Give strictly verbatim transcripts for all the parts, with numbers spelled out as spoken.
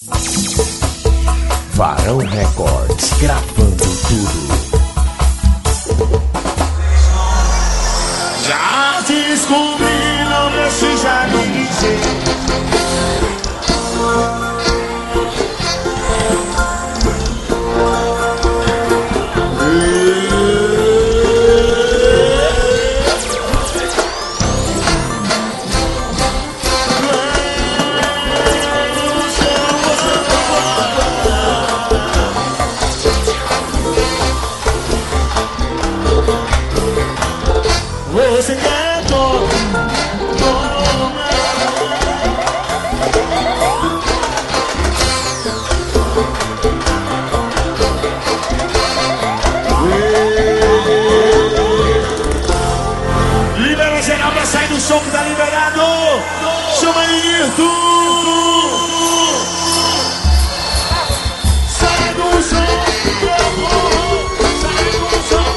Varão Records, gravando tudo. Já descobri, não precisa me dizer. Você quer todo, todo libera geral pra sair do som que tá liberado. Chama isso. Sai do som, sai do som.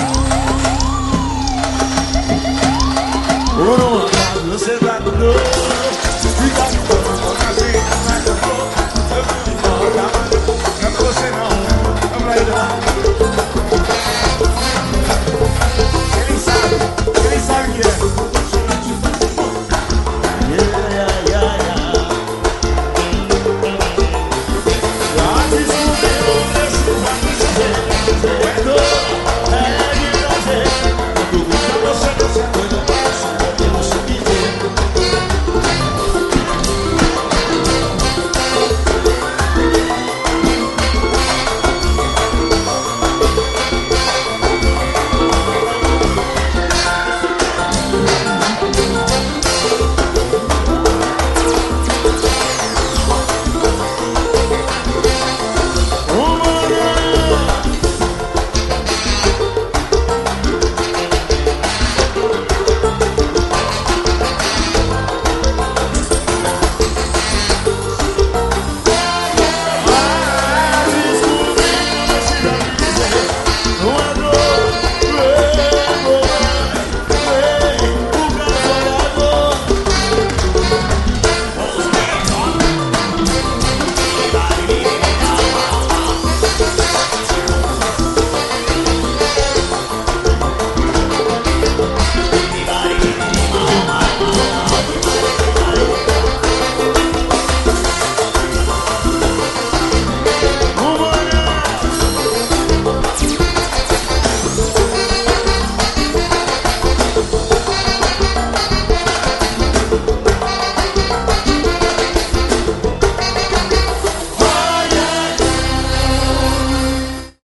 Por um lado você tá com dor.